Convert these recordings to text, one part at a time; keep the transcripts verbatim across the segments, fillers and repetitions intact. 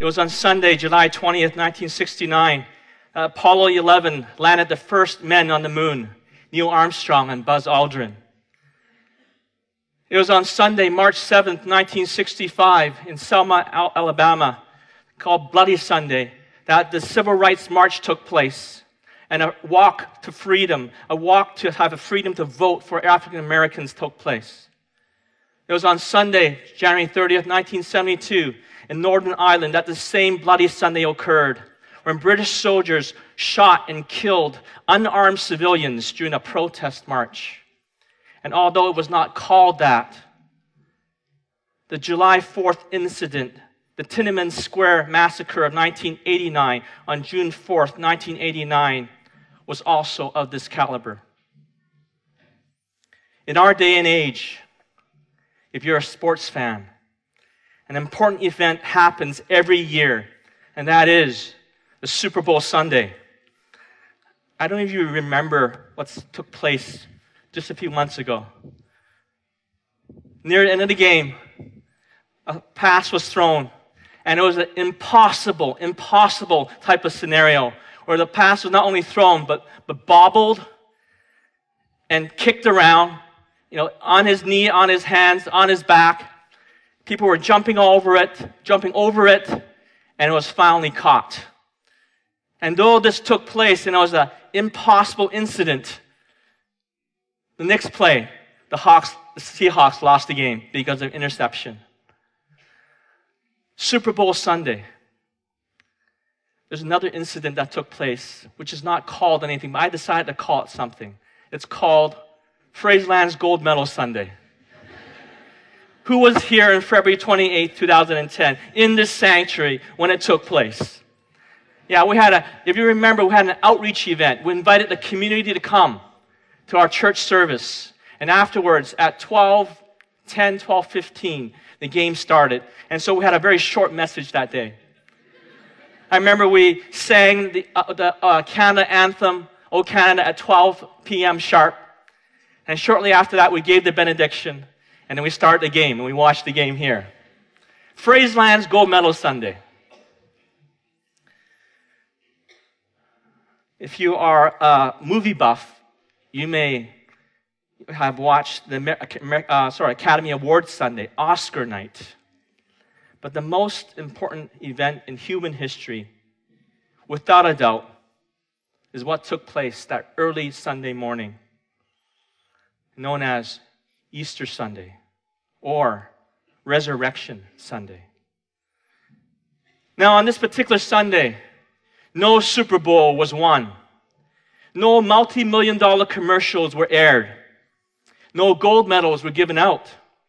It was on Sunday, July twentieth, nineteen sixty-nine. Uh, Apollo eleven landed the first men on the moon, Neil Armstrong and Buzz Aldrin. It was on Sunday, March seventh, nineteen sixty-five, in Selma, Alabama, called Bloody Sunday, that the Civil Rights March took place, and a walk to freedom, a walk to have a freedom to vote for African Americans took place. It was on Sunday, January thirtieth, nineteen seventy-two, in Northern Ireland, that the same Bloody Sunday occurred, when British soldiers shot and killed unarmed civilians during a protest march. And although it was not called that, the July fourth incident, the Tiananmen Square massacre of nineteen eighty-nine, on June fourth, nineteen eighty-nine, was also of this caliber. In our day and age, if you're a sports fan, an important event happens every year, and that is the Super Bowl Sunday. I don't know if you remember what took place just a few months ago. Near the end of the game, a pass was thrown, and it was an impossible, impossible type of scenario where the pass was not only thrown, but, but bobbled and kicked around, you know, on his knee, on his hands, on his back. People were jumping over it, jumping over it, and it was finally caught. And though this took place and it was an impossible incident, the next play, the Hawks, the Seahawks lost the game because of interception. Super Bowl Sunday. There's another incident that took place, which is not called anything, but I decided to call it something. It's called Fraserland's Gold Medal Sunday. Who was here on February twenty-eighth, twenty ten, in this sanctuary when it took place? Yeah, we had a, if you remember, we had an outreach event. We invited the community to come to our church service. And afterwards, at twelve ten, twelve fifteen, the game started. And so we had a very short message that day. I remember we sang the, uh, the uh, Canada anthem, O Canada, at twelve p.m. sharp. And shortly after that, we gave the benediction. And then we started the game, and we watched the game here. Fraserland's Gold Medal Sunday. If you are a movie buff, you may have watched the uh, sorry, Academy Awards Sunday, Oscar night. But the most important event in human history, without a doubt, is what took place that early Sunday morning, known as Easter Sunday or Resurrection Sunday. Now, on this particular Sunday, no Super Bowl was won. No multi-million dollar commercials were aired. No gold medals were given out.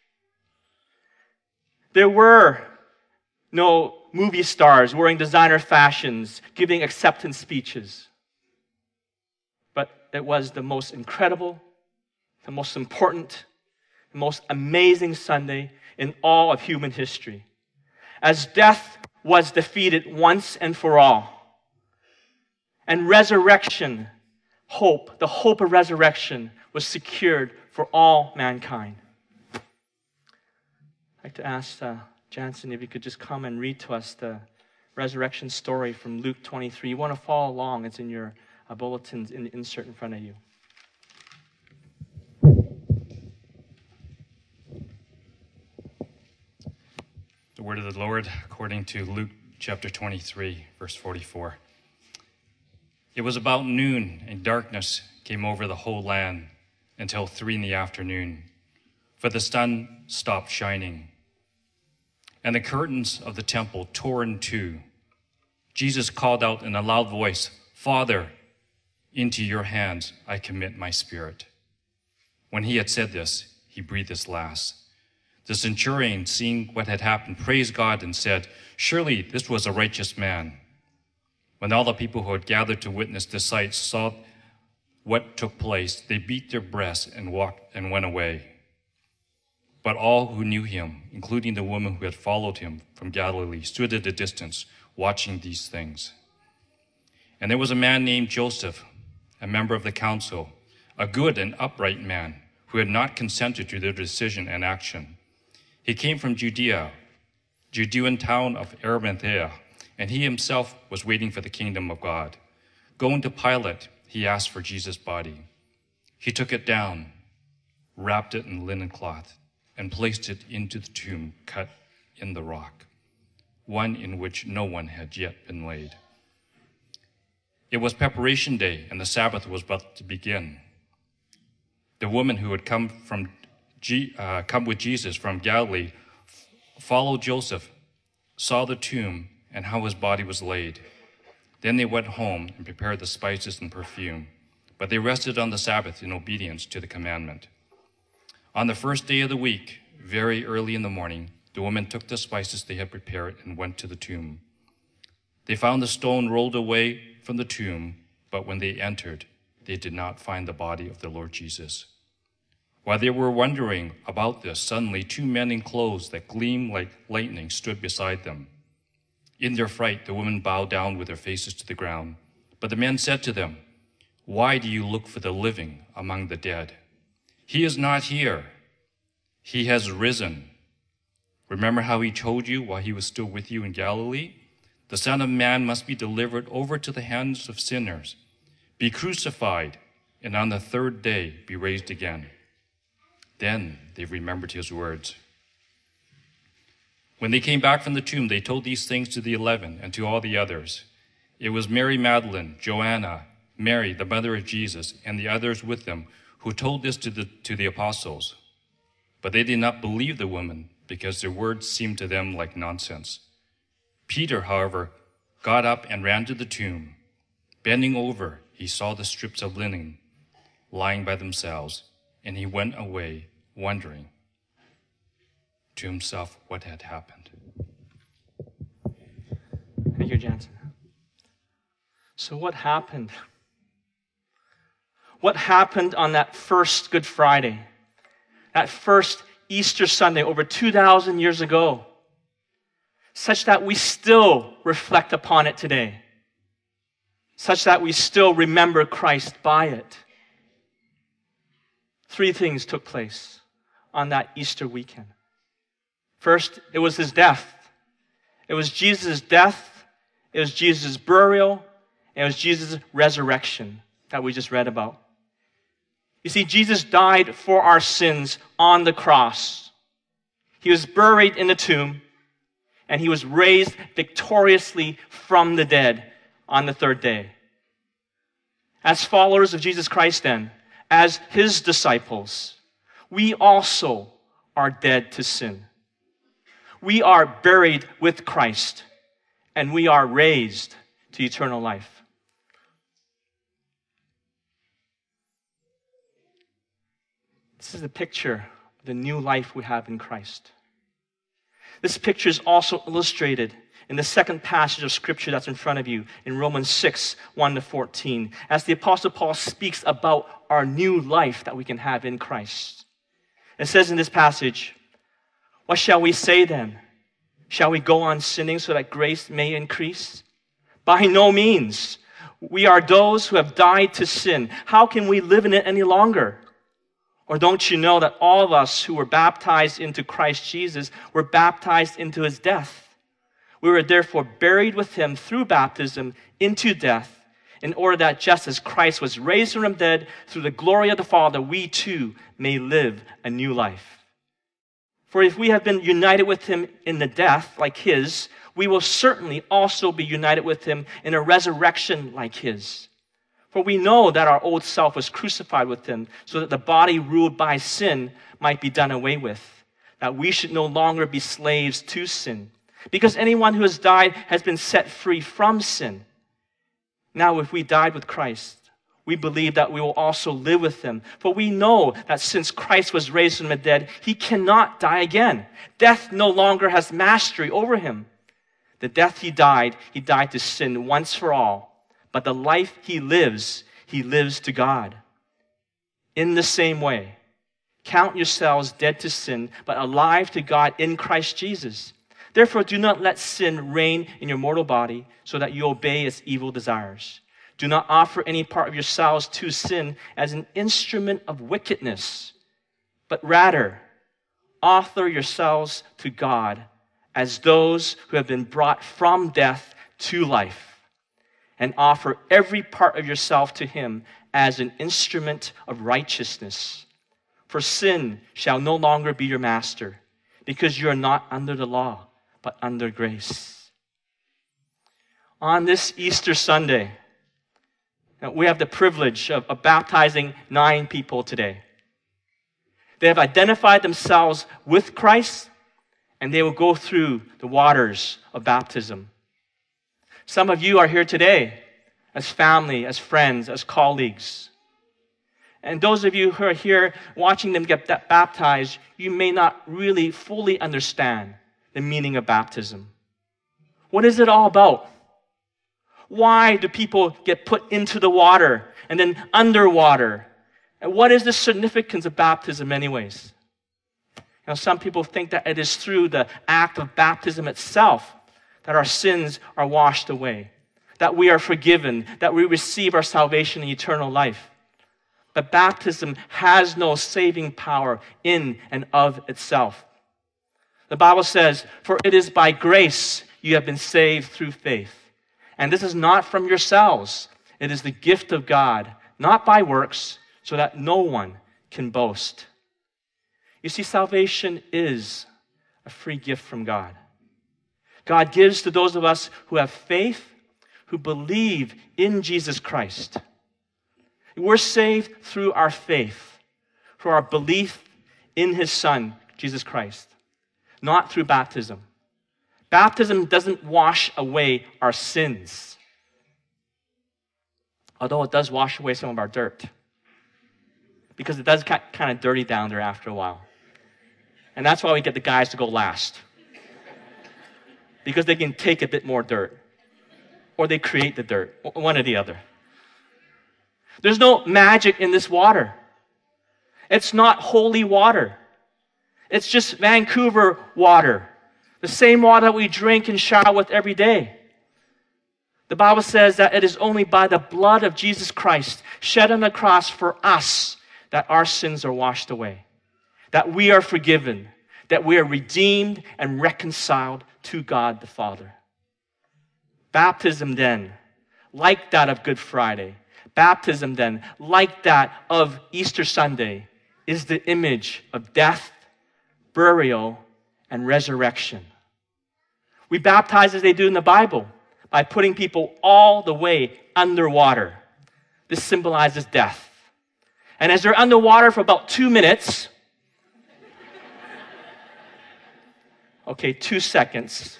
There were no movie stars wearing designer fashions, giving acceptance speeches. But it was the most incredible, the most important, the most amazing Sunday in all of human history. As death was defeated once and for all, and resurrection, hope, the hope of resurrection was secured for all mankind. I'd like to ask uh, Jansen if you could just come and read to us the resurrection story from Luke twenty-three. You want to follow along, it's in your uh, bulletins in the insert in front of you. The word of the Lord according to Luke chapter twenty-three, verse forty-four. It was about noon, and darkness came over the whole land until three in the afternoon, for the sun stopped shining, and the curtains of the temple tore in two. Jesus called out in a loud voice, "Father, into your hands I commit my spirit." When he had said this, he breathed his last. The centurion, seeing what had happened, praised God and said, "Surely this was a righteous man." When all the people who had gathered to witness the sight saw what took place, they beat their breasts and walked and went away. But all who knew him, including the woman who had followed him from Galilee, stood at a distance watching these things. And there was a man named Joseph, a member of the council, a good and upright man who had not consented to their decision and action. He came from Judea, Judean town of Arimathea, and he himself was waiting for the kingdom of God. Going to Pilate, he asked for Jesus' body. He took it down, wrapped it in linen cloth, and placed it into the tomb cut in the rock, one in which no one had yet been laid. It was preparation day, and the Sabbath was about to begin. The woman who had come from G, uh, come with Jesus from Galilee f- followed Joseph, saw the tomb and how his body was laid. Then they went home and prepared the spices and perfume, but they rested on the Sabbath in obedience to the commandment. On the first day of the week, very early in the morning, the women took the spices they had prepared and went to the tomb. They found the stone rolled away from the tomb, but when they entered, they did not find the body of the Lord Jesus. While they were wondering about this, suddenly two men in clothes that gleamed like lightning stood beside them. In their fright, the women bowed down with their faces to the ground. But the men said to them, "Why do you look for the living among the dead? He is not here. He has risen. Remember how he told you while he was still with you in Galilee? The Son of Man must be delivered over to the hands of sinners, be crucified, and on the third day be raised again." Then they remembered his words. When they came back from the tomb, they told these things to the eleven and to all the others. It was Mary Magdalene, Joanna, Mary, the mother of Jesus, and the others with them who told this to the, to the apostles. But they did not believe the women because their words seemed to them like nonsense. Peter, however, got up and ran to the tomb. Bending over, he saw the strips of linen lying by themselves, and he went away wondering to himself what had happened. Thank you, Jansen. So what happened? What happened on that first Good Friday? That first Easter Sunday over two thousand years ago, such that we still reflect upon it today, such that we still remember Christ by it. Three things took place on that Easter weekend. First, it was his death. It was Jesus' death, it was Jesus' burial, and it was Jesus' resurrection that we just read about. You see, Jesus died for our sins on the cross. He was buried in the tomb, and he was raised victoriously from the dead on the third day. As followers of Jesus Christ then, as his disciples, we also are dead to sin. We are buried with Christ, and we are raised to eternal life. This is a picture of the new life we have in Christ. This picture is also illustrated in the second passage of Scripture that's in front of you, in Romans six, one to fourteen, as the Apostle Paul speaks about our new life that we can have in Christ. It says in this passage, "What shall we say then? Shall we go on sinning so that grace may increase? By no means. We are those who have died to sin. How can we live in it any longer? Or don't you know that all of us who were baptized into Christ Jesus were baptized into his death? We were therefore buried with him through baptism into death, in order that just as Christ was raised from the dead through the glory of the Father, we too may live a new life. For if we have been united with him in the death like his, we will certainly also be united with him in a resurrection like his. For we know that our old self was crucified with him, so that the body ruled by sin might be done away with, that we should no longer be slaves to sin. Because anyone who has died has been set free from sin. Now, if we died with Christ, we believe that we will also live with him. For we know that since Christ was raised from the dead, he cannot die again. Death no longer has mastery over him. The death he died, he died to sin once for all. But the life he lives, he lives to God. In the same way, count yourselves dead to sin, but alive to God in Christ Jesus. Therefore, do not let sin reign in your mortal body, so that you obey its evil desires. Do not offer any part of yourselves to sin as an instrument of wickedness, but rather offer yourselves to God as those who have been brought from death to life, and offer every part of yourself to him as an instrument of righteousness. For sin shall no longer be your master, because you are not under the law, but under grace. On this Easter Sunday, we have the privilege of, of baptizing nine people today. They have identified themselves with Christ, and they will go through the waters of baptism. Some of you are here today as family, as friends, as colleagues. And those of you who are here watching them get baptized, you may not really fully understand the meaning of baptism. What is it all about? Why do people get put into the water and then underwater? And what is the significance of baptism anyways? You know, some people think that it is through the act of baptism itself that our sins are washed away, that we are forgiven, that we receive our salvation and eternal life. But baptism has no saving power in and of itself. The Bible says, "For it is by grace you have been saved through faith. And this is not from yourselves. It is the gift of God, not by works, so that no one can boast." You see, salvation is a free gift from God. God gives to those of us who have faith, who believe in Jesus Christ. We're saved through our faith, through our belief in his Son, Jesus Christ, not through baptism. Baptism doesn't wash away our sins, although it does wash away some of our dirt, because it does get kind of dirty down there after a while. And that's why we get the guys to go last, because they can take a bit more dirt, or they create the dirt, one or the other. There's no magic in this water. It's not holy water. It's just Vancouver water, the same water that we drink and shower with every day. The Bible says that it is only by the blood of Jesus Christ shed on the cross for us that our sins are washed away, that we are forgiven, that we are redeemed and reconciled to God the Father. Baptism then, like that of Good Friday, baptism then, like that of Easter Sunday, is the image of death, burial, and resurrection. We baptize as they do in the Bible by putting people all the way underwater. This symbolizes death. And as they're underwater for about two minutes, okay, two seconds,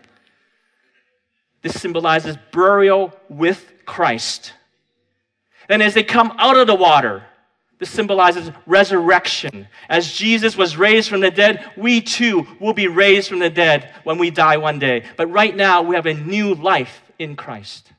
this symbolizes burial with Christ. And as they come out of the water, this symbolizes resurrection. As Jesus was raised from the dead, we too will be raised from the dead when we die one day. But right now, we have a new life in Christ.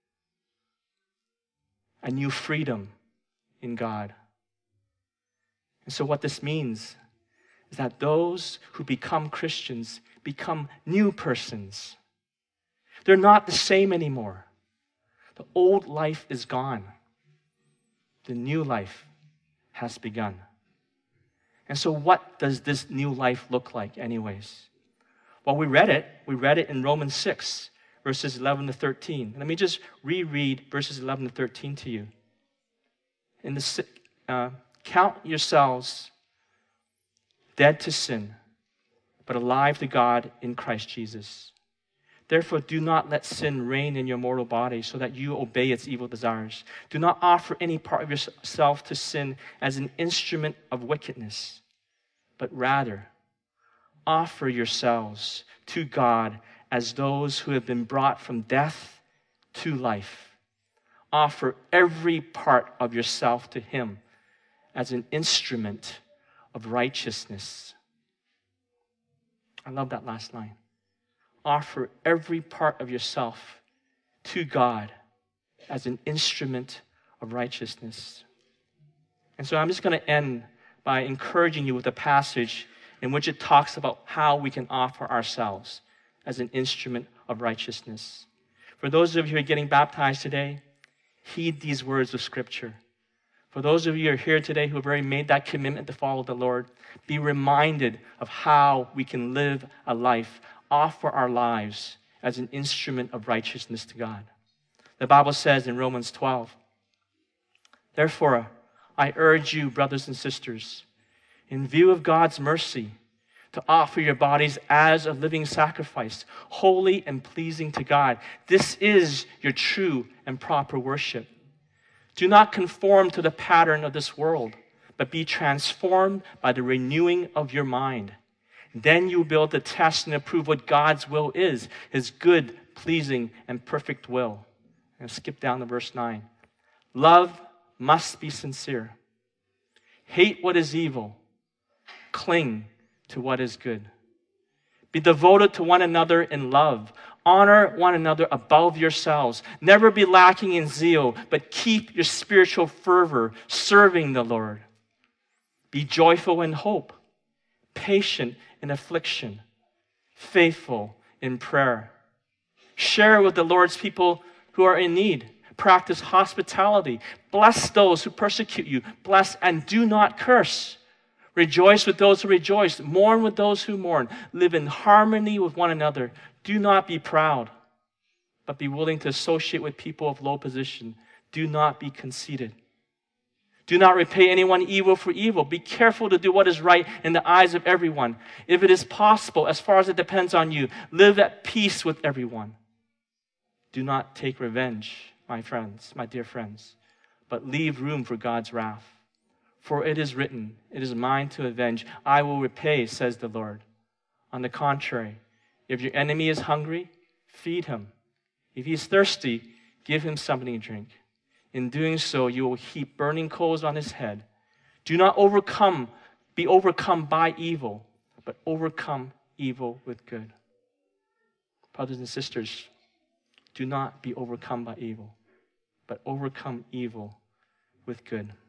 A new freedom in God. And so what this means is that those who become Christians become new persons. They're not the same anymore. The old life is gone. The new life has begun. And so what does this new life look like anyways? Well, we read it. We read it in Romans six, verses eleven to thirteen. Let me just reread verses eleven to thirteen to you. In the uh, count yourselves dead to sin, but alive to God in Christ Jesus. Therefore, do not let sin reign in your mortal body so that you obey its evil desires. Do not offer any part of yourself to sin as an instrument of wickedness, but rather offer yourselves to God as those who have been brought from death to life. Offer every part of yourself to him as an instrument of righteousness. I love that last line. Offer every part of yourself to God as an instrument of righteousness. And so I'm just going to end by encouraging you with a passage in which it talks about how we can offer ourselves as an instrument of righteousness. For those of you who are getting baptized today, heed these words of Scripture. For those of you who are here today who have already made that commitment to follow the Lord, be reminded of how we can live a life offer our lives as an instrument of righteousness to God. The Bible says in Romans twelve, therefore, I urge you, brothers and sisters, in view of God's mercy, to offer your bodies as a living sacrifice, holy and pleasing to God. This is your true and proper worship. Do not conform to the pattern of this world, but be transformed by the renewing of your mind. Then you will be able to test and approve what God's will is, his good, pleasing, and perfect will. I'm going to skip down to verse nine. Love must be sincere. Hate what is evil. Cling to what is good. Be devoted to one another in love. Honor one another above yourselves. Never be lacking in zeal, but keep your spiritual fervor, serving the Lord. Be joyful in hope, patient in affliction, faithful in prayer. Share with the Lord's people who are in need. Practice hospitality. Bless those who persecute you. Bless and do not curse. Rejoice with those who rejoice. Mourn with those who mourn. Live in harmony with one another. Do not be proud, but be willing to associate with people of low position. Do not be conceited. Do not repay anyone evil for evil. Be careful to do what is right in the eyes of everyone. If it is possible, as far as it depends on you, live at peace with everyone. Do not take revenge, my friends, my dear friends, but leave room for God's wrath. For it is written, it is mine to avenge. I will repay, says the Lord. On the contrary, if your enemy is hungry, feed him. If he is thirsty, give him something to drink. In doing so, you will heap burning coals on his head. Do not overcome, be overcome by evil, but overcome evil with good. Brothers and sisters, do not be overcome by evil, but overcome evil with good.